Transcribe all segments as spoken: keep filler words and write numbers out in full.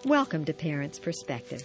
Welcome to Parents' Perspective.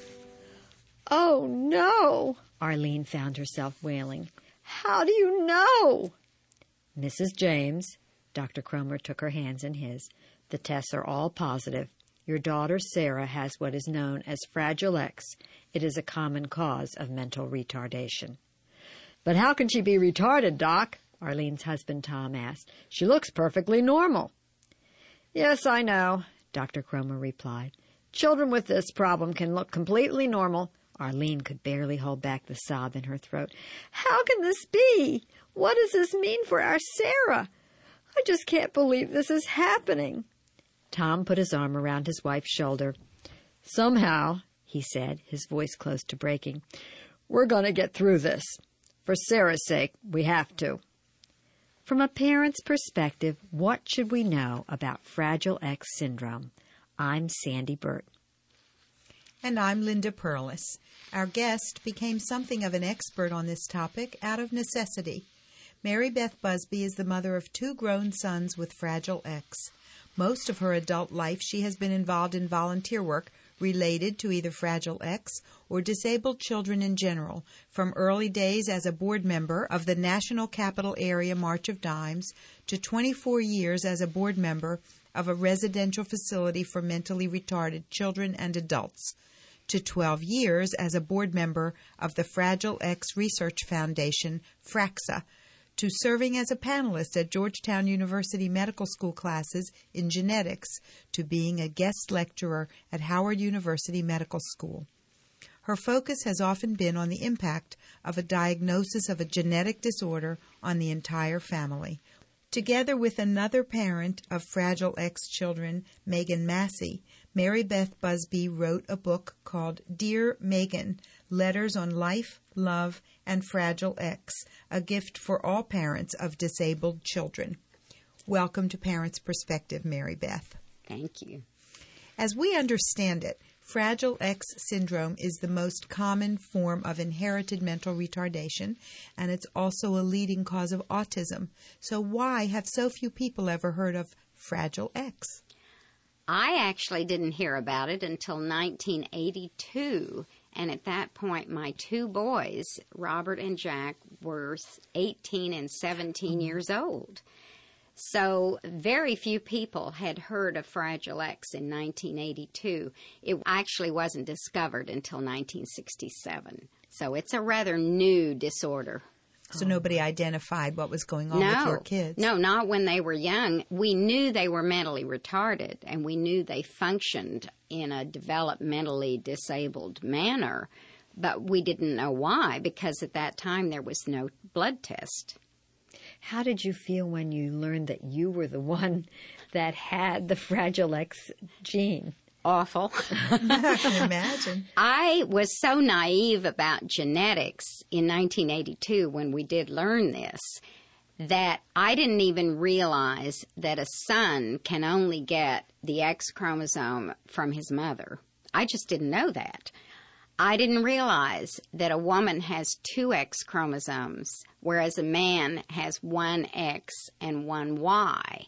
Oh, no, Arlene found herself wailing. How do you know? Missus James, Doctor Cromer took her hands in his. The tests are all positive. Your daughter Sarah has what is known as Fragile X. It is a common cause of mental retardation. But how can she be retarded, Doc? Arlene's husband Tom asked. She looks perfectly normal. Yes, I know, Doctor Cromer replied. Children with this problem can look completely normal. Arlene could barely hold back the sob in her throat. How can this be? What does this mean for our Sarah? I just can't believe this is happening. Tom put his arm around his wife's shoulder. Somehow, he said, his voice close to breaking, we're going to get through this. For Sarah's sake, we have to. From a parent's perspective, what should we know about Fragile X syndrome? I'm Sandy Burt. And I'm Linda Perlis. Our guest became something of an expert on this topic out of necessity. Mary Beth Busby is the mother of two grown sons with Fragile X. Most of her adult life she has been involved in volunteer work related to either Fragile X or disabled children in general, from early days as a board member of the National Capital Area March of Dimes to twenty-four years as a board member of a residential facility for mentally retarded children and adults, to twelve years as a board member of the Fragile X Research Foundation, FRAXA, to serving as a panelist at Georgetown University Medical School classes in genetics, to being a guest lecturer at Howard University Medical School. Her focus has often been on the impact of a diagnosis of a genetic disorder on the entire family. Together with another parent of Fragile X children, Megan Massey, Mary Beth Busby wrote a book called Dear Megan, Letters on Life, Love, and Fragile X, a gift for all parents of disabled children. Welcome to Parents' Perspective, Mary Beth. Thank you. As we understand it, Fragile X syndrome is the most common form of inherited mental retardation, and it's also a leading cause of autism. So why have so few people ever heard of Fragile X? I actually didn't hear about it until nineteen eighty-two, and at that point my two boys, Robert and Jack, were eighteen and seventeen years old. So very few people had heard of Fragile X in nineteen eighty-two. It actually wasn't discovered until nineteen sixty-seven. So it's a rather new disorder. So nobody identified what was going on no, with your kids? No, not when they were young. We knew they were mentally retarded, and we knew they functioned in a developmentally disabled manner, but we didn't know why, because at that time there was no blood test. How did you feel when you learned that you were the one that had the Fragile X gene? Awful. I can imagine. I was so naive about genetics in nineteen eighty-two when we did learn this that I didn't even realize that a son can only get the X chromosome from his mother. I just didn't know that. I didn't realize that a woman has two X chromosomes, whereas a man has one X and one Y.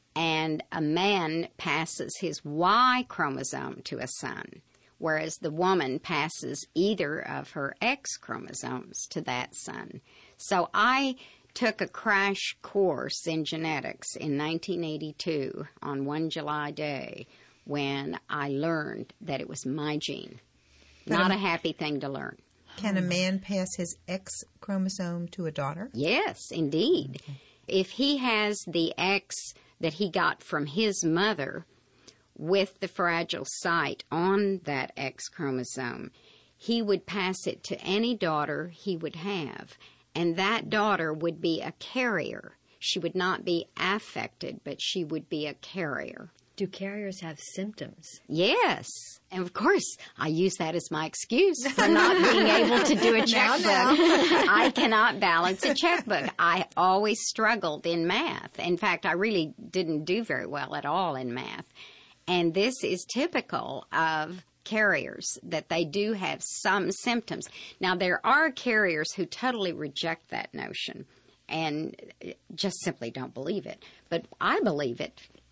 And a man passes his Y chromosome to a son, whereas the woman passes either of her X chromosomes to that son. So I took a crash course in genetics in nineteen eighty-two on one July day when I learned that it was my gene. Not a happy thing to learn. Can a man pass his X chromosome to a daughter? Yes, indeed. Okay. If he has the X that he got from his mother with the fragile site on that X chromosome, he would pass it to any daughter he would have, and that daughter would be a carrier. She would not be affected, but she would be a carrier. Do carriers have symptoms? Yes. And of course, I use that as my excuse for not being able to do a checkbook. Now, now. I cannot balance a checkbook. I always struggled in math. In fact, I really didn't do very well at all in math. And this is typical of carriers, that they do have some symptoms. Now, there are carriers who totally reject that notion and just simply don't believe it. But I believe it.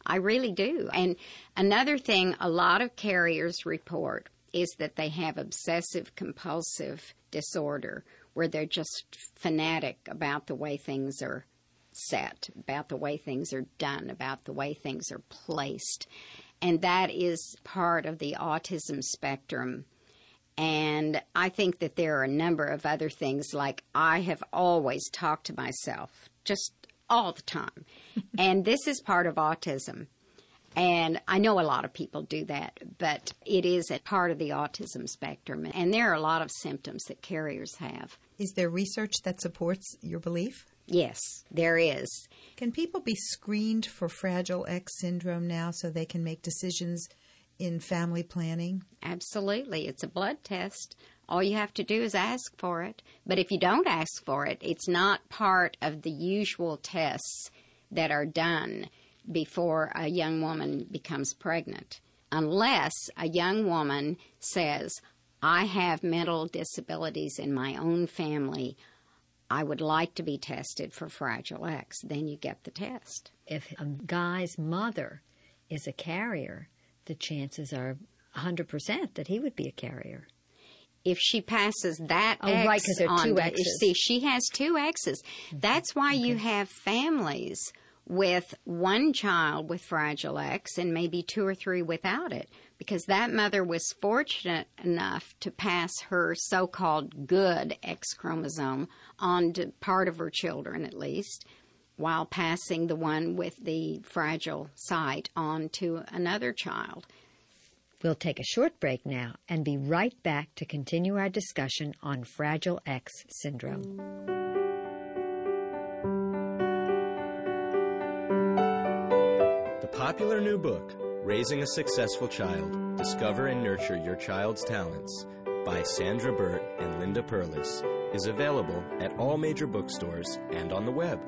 I really do. And another thing a lot of carriers report is that they have obsessive compulsive disorder, where they're just fanatic about the way things are set, about the way things are done, about the way things are placed. And that is part of the autism spectrum. And I think that there are a number of other things, like I have always talked to myself just all the time. And this is part of autism. And I know a lot of people do that, but it is a part of the autism spectrum. And there are a lot of symptoms that carriers have. Is there research that supports your belief? Yes, there is. Can people be screened for Fragile X syndrome now so they can make decisions in family planning? Absolutely. It's a blood test. All you have to do is ask for it. But if you don't ask for it, it's not part of the usual tests that are done before a young woman becomes pregnant, unless a young woman says, I have mental disabilities in my own family. I would like to be tested for Fragile X. Then you get the test. If a guy's mother is a carrier, the chances are one hundred percent that he would be a carrier. If she passes that oh, X right, because there are two on, X's. See, she has two X's. That's why okay. you have families with one child with Fragile X and maybe two or three without it, because that mother was fortunate enough to pass her so-called good X chromosome on to part of her children, at least, while passing the one with the fragile site on to another child. We'll take a short break now and be right back to continue our discussion on Fragile X syndrome. The popular new book, Raising a Successful Child, Discover and Nurture Your Child's Talents, by Sandra Burt and Linda Perlis, is available at all major bookstores and on the web.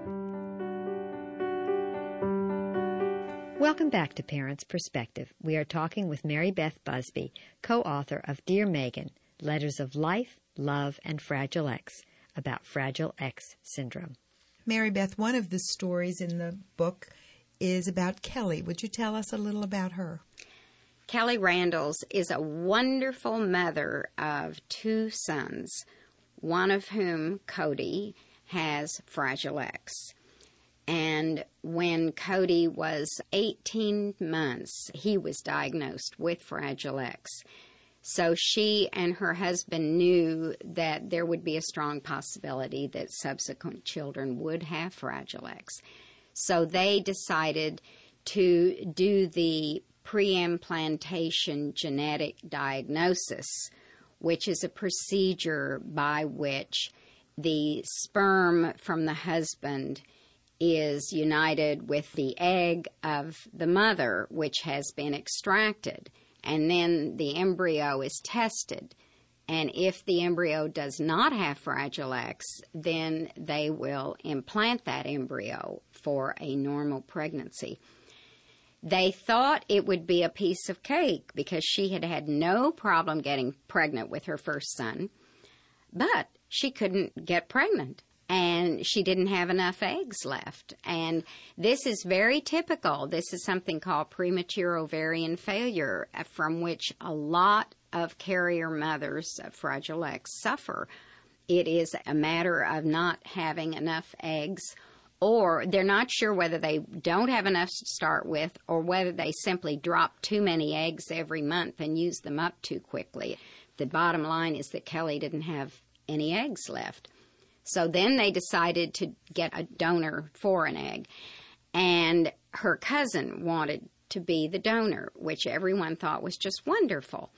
Welcome back to Parents' Perspective. We are talking with Mary Beth Busby, co-author of Dear Megan, Letters of Life, Love, and Fragile X, about Fragile X syndrome. Mary Beth, one of the stories in the book is about Kelly. Would you tell us a little about her? Kelly Randalls is a wonderful mother of two sons, one of whom, Cody, has Fragile X. And when Cody was eighteen months, he was diagnosed with Fragile X. So she and her husband knew that there would be a strong possibility that subsequent children would have Fragile X. So they decided to do the pre-implantation genetic diagnosis, which is a procedure by which the sperm from the husband is united with the egg of the mother, which has been extracted, and then the embryo is tested. And if the embryo does not have Fragile X, then they will implant that embryo for a normal pregnancy. They thought it would be a piece of cake because she had had no problem getting pregnant with her first son, but she couldn't get pregnant. And she didn't have enough eggs left. And this is very typical. This is something called premature ovarian failure, from which a lot of carrier mothers of Fragile X suffer. It is a matter of not having enough eggs, or they're not sure whether they don't have enough to start with, or whether they simply drop too many eggs every month and use them up too quickly. The bottom line is that Kelly didn't have any eggs left. So then they decided to get a donor for an egg. And her cousin wanted to be the donor, which everyone thought was just wonderful.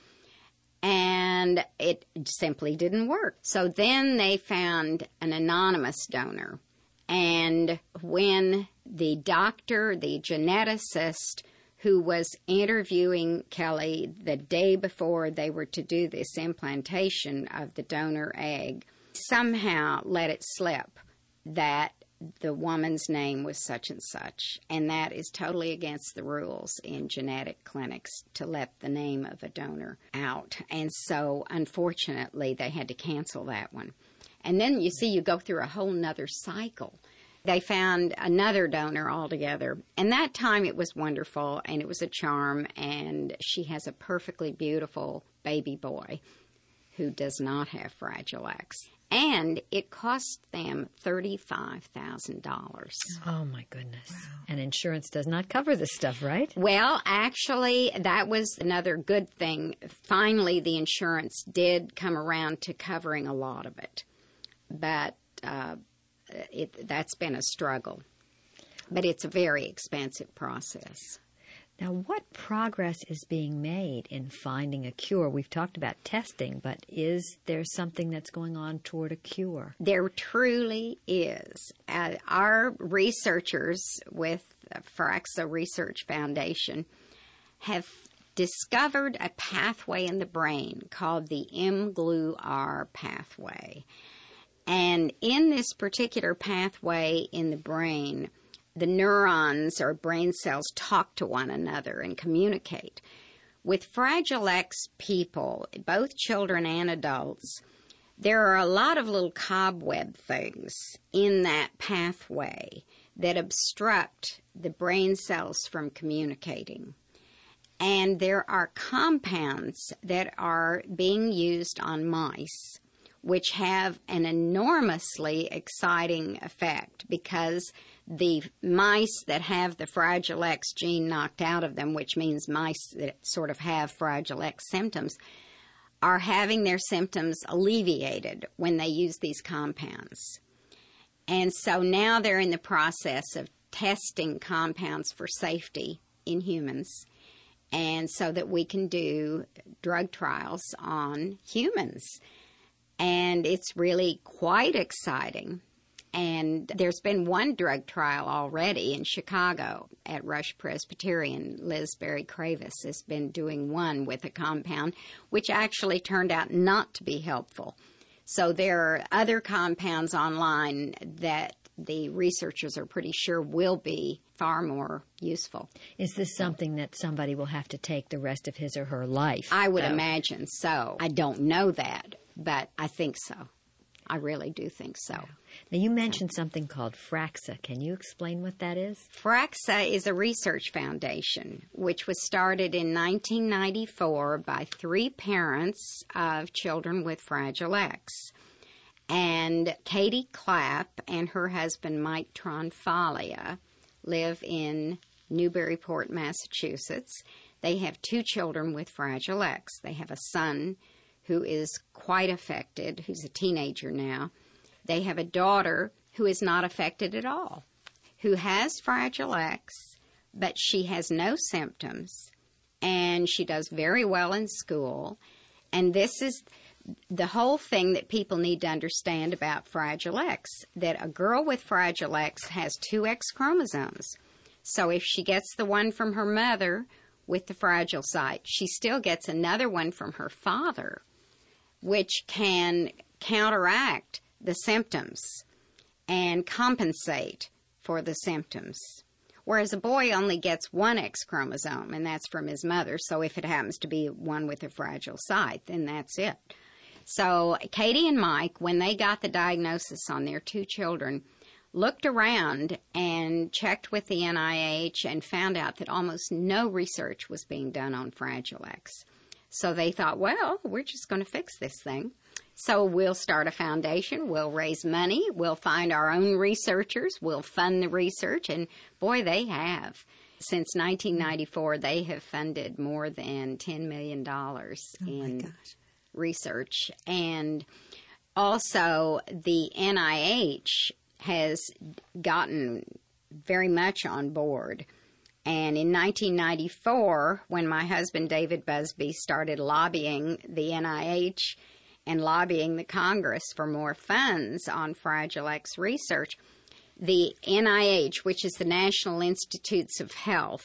And it simply didn't work. So then they found an anonymous donor. And when the doctor, the geneticist who was interviewing Kelly the day before they were to do this implantation of the donor egg, somehow let it slip that the woman's name was such and such, and that is totally against the rules in genetic clinics to let the name of a donor out. And so, unfortunately, they had to cancel that one. And then, you see, you go through a whole nother cycle They found another donor altogether. And that time it was wonderful, and it was a charm, and she has a perfectly beautiful baby boy who does not have Fragile X. And it cost them thirty-five thousand dollars. Oh, my goodness. Wow. And insurance does not cover this stuff, right? Well, actually, that was another good thing. Finally, the insurance did come around to covering a lot of it. But uh, it, that's been a struggle. But it's a very expensive process. Now, what progress is being made in finding a cure? We've talked about testing, but is there something that's going on toward a cure? There truly is. Uh, our researchers with Firaxa Research Foundation have discovered a pathway in the brain called the M G L U R pathway. And in this particular pathway in the brain, the neurons or brain cells talk to one another and communicate. With Fragile X people, both children and adults, there are a lot of little cobweb things in that pathway that obstruct the brain cells from communicating. And there are compounds that are being used on mice which have an enormously exciting effect because the mice that have the Fragile X gene knocked out of them, which means mice that sort of have Fragile X symptoms, are having their symptoms alleviated when they use these compounds. And so now they're in the process of testing compounds for safety in humans, and so that we can do drug trials on humans. And it's really quite exciting. And there's been one drug trial already in Chicago at Rush Presbyterian. Liz Berry Kravis has been doing one with a compound, which actually turned out not to be helpful. So there are other compounds online that the researchers are pretty sure will be far more useful. Is this something that somebody will have to take the rest of his or her life? I would though? imagine so. I don't know that, but I think so. I really do think so. Now, you mentioned something called Firaxa. Can you explain what that is? Firaxa is a research foundation which was started in nineteen ninety-four by three parents of children with Fragile X. And Katie Clapp and her husband Mike Tronfalia live in Newburyport, Massachusetts. They have two children with Fragile X. They have a son who is quite affected, who's a teenager now. They have a daughter who is not affected at all, who has Fragile X, but she has no symptoms, and she does very well in school. And this is the whole thing that people need to understand about Fragile X, that a girl with Fragile X has two X chromosomes. So if she gets the one from her mother with the fragile site, she still gets another one from her father, which can counteract the symptoms and compensate for the symptoms. Whereas a boy only gets one X chromosome, and that's from his mother. So if it happens to be one with a fragile site, then that's it. So Katie and Mike, when they got the diagnosis on their two children, looked around and checked with the N I H and found out that almost no research was being done on Fragile X. So they thought, well, we're just going to fix this thing. So we'll start a foundation, we'll raise money, we'll find our own researchers, we'll fund the research, and boy, they have. Since nineteen ninety-four, they have funded more than ten million dollars oh in research. And also, the N I H has gotten very much on board. And in nineteen ninety-four, when my husband David Busby started lobbying the N I H and lobbying the Congress for more funds on Fragile X research, the N I H, which is the National Institutes of Health,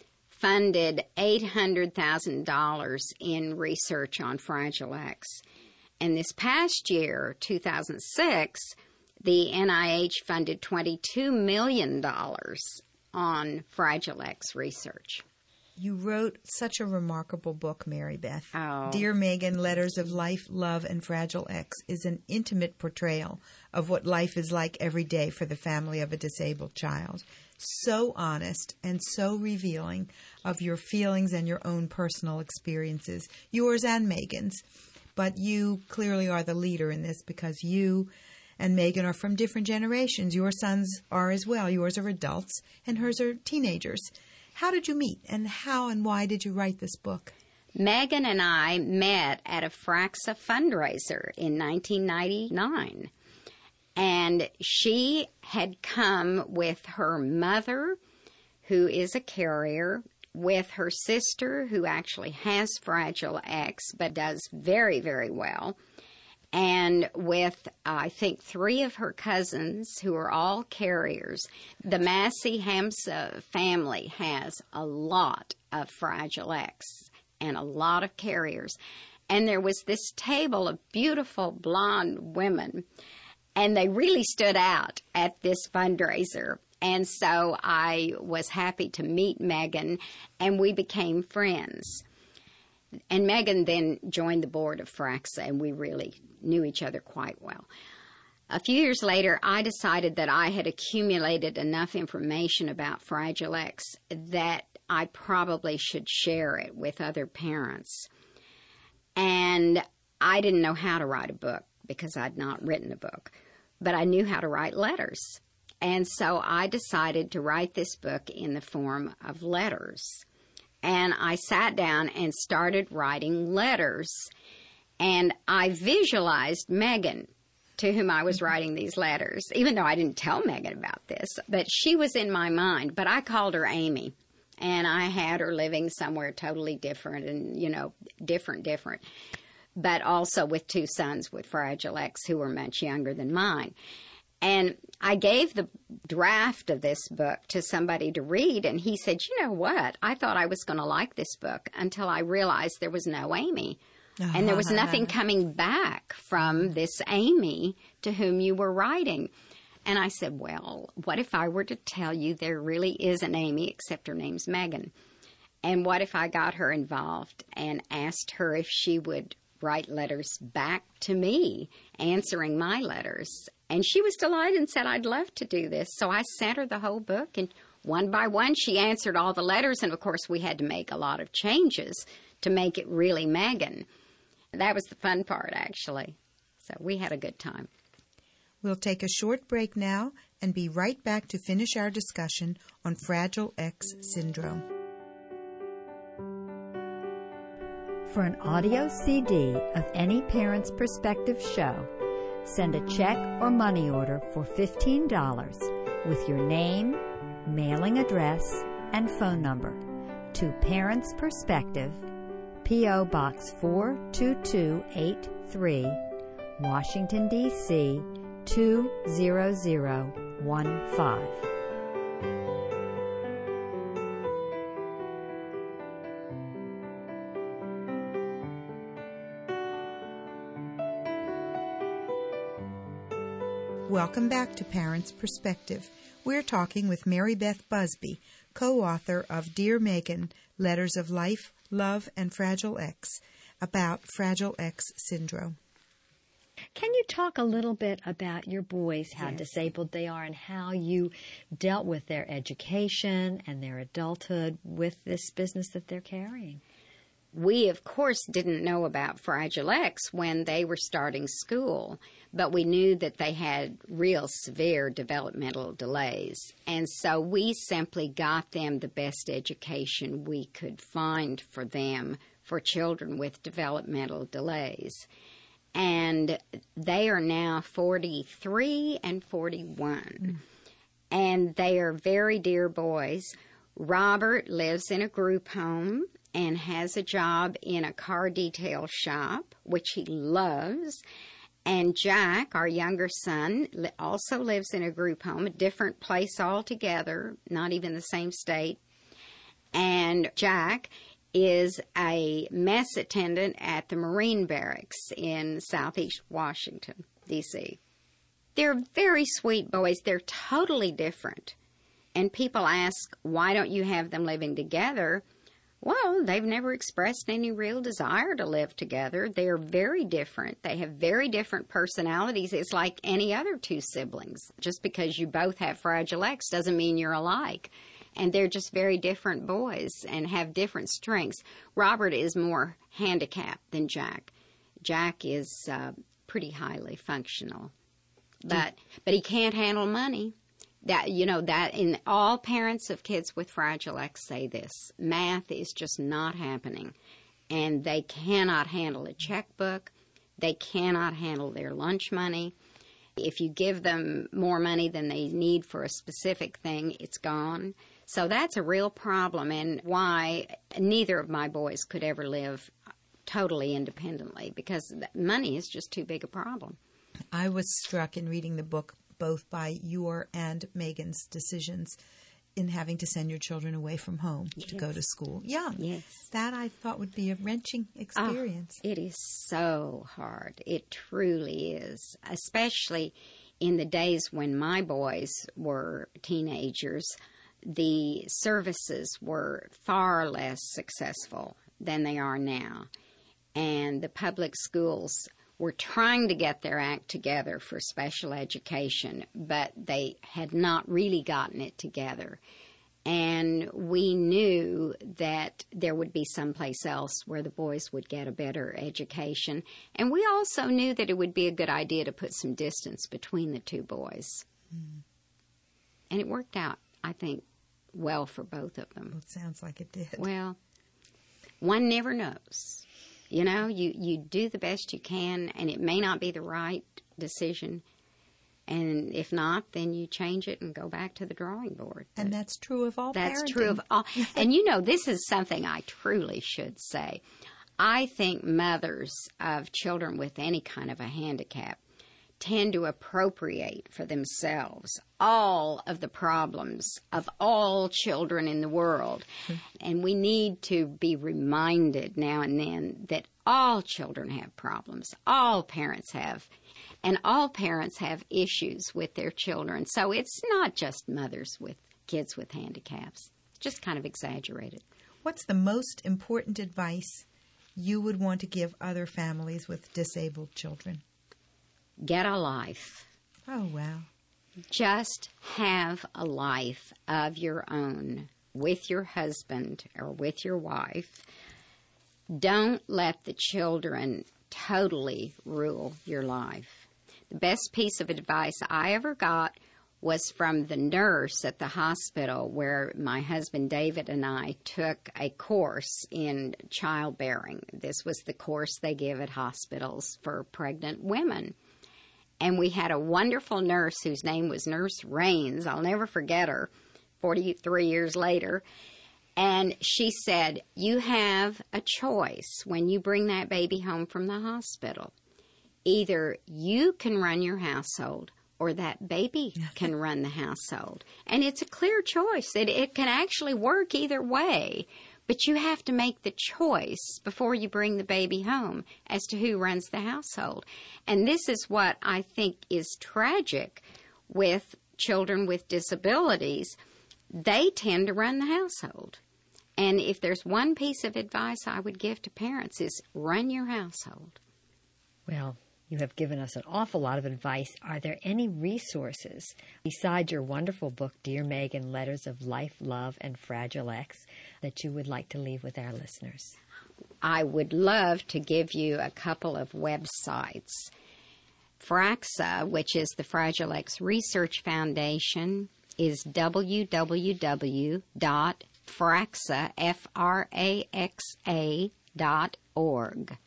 funded eight hundred thousand dollars in research on Fragile X. And this past year, two thousand six, the N I H funded twenty-two million dollars on Fragile X research. You wrote such a remarkable book, Mary Beth. Oh. Dear Megan, Letters of Life, Love, and Fragile X is an intimate portrayal of what life is like every day for the family of a disabled child. So honest and so revealing of your feelings and your own personal experiences, yours and Megan's. But you clearly are the leader in this because you and Megan are from different generations. Your sons are as well. Yours are adults and hers are teenagers. How did you meet, and how and why did you write this book? Megan and I met at a FRAXA fundraiser in nineteen ninety-nine, and she had come with her mother, who is a carrier, with her sister, who actually has Fragile X, but does very, very well, and with, uh, I think, three of her cousins who are all carriers. The Massey Hamza family has a lot of Fragile X and a lot of carriers. And there was this table of beautiful blonde women, and they really stood out at this fundraiser. And so I was happy to meet Megan, and we became friends. And Megan then joined the board of FRAXA, and we really knew each other quite well. A few years later, I decided that I had accumulated enough information about Fragile X that I probably should share it with other parents. And I didn't know how to write a book because I'd not written a book, but I knew how to write letters. And so I decided to write this book in the form of letters. And I sat down and started writing letters. And I visualized Megan, to whom I was writing these letters, even though I didn't tell Megan about this. But she was in my mind. But I called her Amy. And I had her living somewhere totally different and, you know, different, different. But also with two sons with Fragile X who were much younger than mine. And I gave the draft of this book to somebody to read, and he said, you know what? I thought I was going to like this book until I realized there was no Amy. Uh-huh. And there was nothing coming back from this Amy to whom you were writing. And I said, well, what if I were to tell you there really is an Amy, except her name's Megan? And what if I got her involved and asked her if she would write letters back to me, answering my letters? And she was delighted and said, I'd love to do this. So I sent her the whole book, and one by one she answered all the letters. And, of course, we had to make a lot of changes to make it really Megan. That was the fun part, actually. So we had a good time. We'll take a short break now and be right back to finish our discussion on Fragile X syndrome. For an audio C D of any Parent's Perspective show, send a check or money order for fifteen dollars with your name, mailing address, and phone number to Parent's Perspective, P O. Box four two two eight three, Washington, D C two zero zero one five. Welcome back to Parents' Perspective. We're talking with Mary Beth Busby, co-author of Dear Megan, Letters of Life, Love, and Fragile X, about Fragile X syndrome. Can you talk a little bit about your boys, how Yes. disabled they are, and how you dealt with their education and their adulthood with this business that they're carrying? We, of course, didn't know about Fragile X when they were starting school, but we knew that they had real severe developmental delays. And so we simply got them the best education we could find for them for children with developmental delays. And they are now forty-three and forty-one. Mm. And they are very dear boys. Robert lives in a group home and has a job in a car detail shop, which he loves. And Jack, our younger son, also lives in a group home, a different place altogether, not even the same state. And Jack is a mess attendant at the Marine Barracks in Southeast Washington, D C They're very sweet boys. They're totally different. And people ask, why don't you have them living together? Well, they've never expressed any real desire to live together. They're very different. They have very different personalities. It's like any other two siblings. Just because you both have Fragile X doesn't mean you're alike. And they're just very different boys and have different strengths. Robert is more handicapped than Jack. Jack is uh, pretty highly functional. But but he can't handle money. That, you know, that in all parents of kids with Fragile X say this. Math is just not happening. And they cannot handle a checkbook. They cannot handle their lunch money. If you give them more money than they need for a specific thing, it's gone. So that's a real problem, and why neither of my boys could ever live totally independently, because money is just too big a problem. I was struck in reading the book both by your and Megan's decisions in having to send your children away from home yes. to go to school young. Yes. That I thought would be a wrenching experience. Oh, it is so hard. It truly is, especially in the days when my boys were teenagers. The services were far less successful than they are now. And the public schools were trying to get their act together for special education, but they had not really gotten it together. And we knew that there would be someplace else where the boys would get a better education. And we also knew that it would be a good idea to put some distance between the two boys. Mm. And it worked out, I think, well for both of them. Well, it sounds like it did. Well, one never knows. You know, you, you do the best you can, and it may not be the right decision. And if not, then you change it and go back to the drawing board. And but that's true of all That's parenting. true of all. And, you know, this is something I truly should say. I think mothers of children with any kind of a handicap tend to appropriate for themselves all of the problems of all children in the world. Mm-hmm. And we need to be reminded now and then that all children have problems. All parents have. And all parents have issues with their children. So it's not just mothers with kids with handicaps. It's just kind of exaggerated. What's the most important advice you would want to give other families with disabled children? Get a life. Oh, wow. Just have a life of your own with your husband or with your wife. Don't let the children totally rule your life. The best piece of advice I ever got was from the nurse at the hospital where my husband David and I took a course in childbearing. This was the course they give at hospitals for pregnant women. And we had a wonderful nurse whose name was Nurse Raines. I'll never forget her, forty-three years later. And she said, you have a choice when you bring that baby home from the hospital. Either you can run your household or that baby can run the household. And it's a clear choice. It, it can actually work either way. But you have to make the choice before you bring the baby home as to who runs the household. And this is what I think is tragic with children with disabilities. They tend to run the household. And if there's one piece of advice I would give to parents is run your household. Well, you have given us an awful lot of advice. Are there any resources besides your wonderful book, Dear Megan, Letters of Life, Love, and Fragile X, that you would like to leave with our listeners? I would love to give you a couple of websites. FRAXA, which is the Fragile X Research Foundation, is w w w dot fraxa, F R A X A, dot org.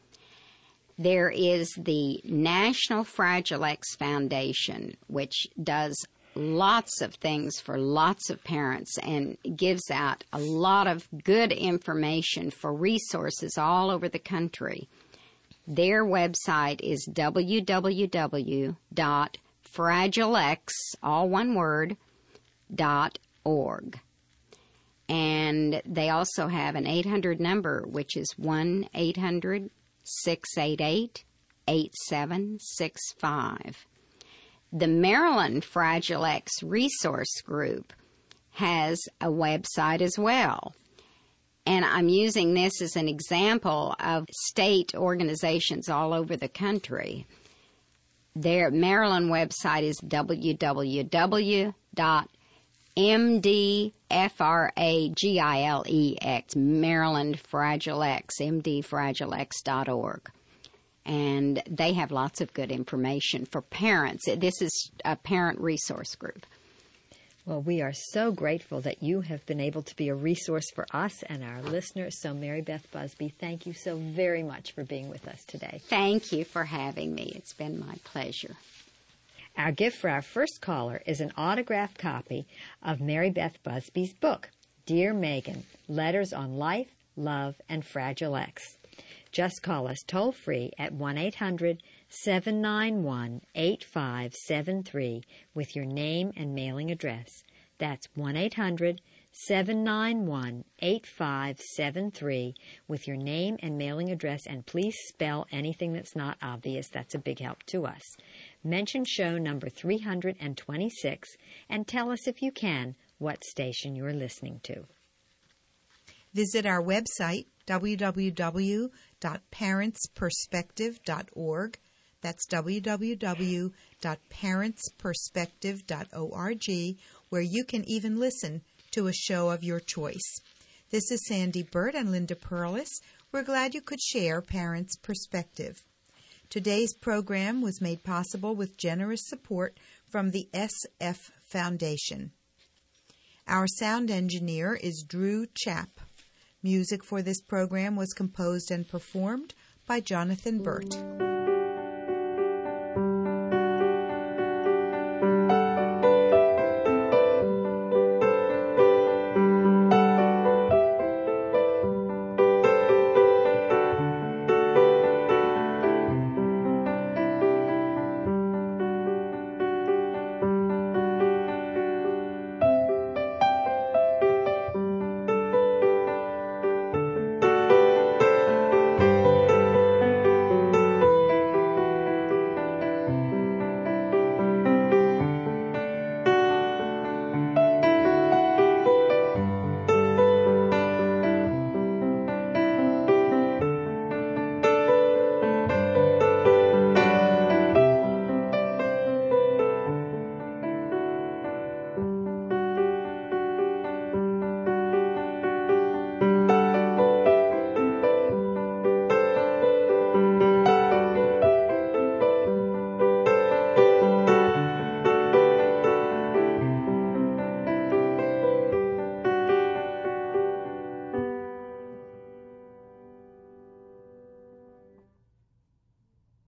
There is the National Fragile X Foundation, which does lots of things for lots of parents and gives out a lot of good information for resources all over the country. Their website is w w w dot fragilex, all one word, dot org. And they also have an eight hundred number, which is one eight hundred six eight eight eight seven six five. The Maryland Fragile X Resource Group has a website as well. And I'm using this as an example of state organizations all over the country. Their Maryland website is w w w dot m d fragilex, Maryland Fragile X, m d fragile x dot org. And they have lots of good information for parents. This is a parent resource group. Well, we are so grateful that you have been able to be a resource for us and our listeners. So, Mary Beth Busby, thank you so very much for being with us today. Thank you for having me. It's been my pleasure. Our gift for our first caller is an autographed copy of Mary Beth Busby's book, Dear Megan, Letters on Life, Love, and Fragile X. Just call us toll-free at one eight hundred seven nine one eight five seven three with your name and mailing address. That's one eight hundred seven nine one eight five seven three with your name and mailing address, and please spell anything that's not obvious. That's a big help to us. Mention show number three hundred twenty-six and tell us, if you can, what station you're listening to. Visit our website, w w w dot parents perspective dot org. That's w w w dot parents perspective dot org, where you can even listen to a show of your choice. This is Sandy Burt and Linda Perlis. We're glad you could share Parents' Perspective. Today's program was made possible with generous support from the S F Foundation. Our sound engineer is Drew Chapp. Music for this program was composed and performed by Jonathan Burt.